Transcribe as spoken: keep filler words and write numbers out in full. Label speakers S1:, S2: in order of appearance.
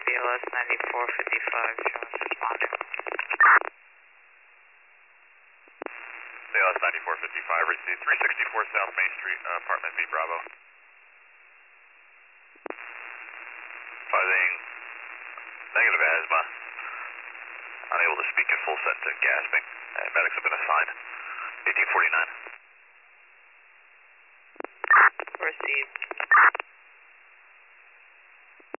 S1: B L S ninety-four fifty-five, Jones responding.
S2: B L S ninety-four fifty-five, received three sixty-four South Main Street, uh, apartment B, Bravo. Fighting negative asthma, unable to speak at full sentence and gasping. Uh, medics have been assigned. eighteen forty-nine.
S1: Received.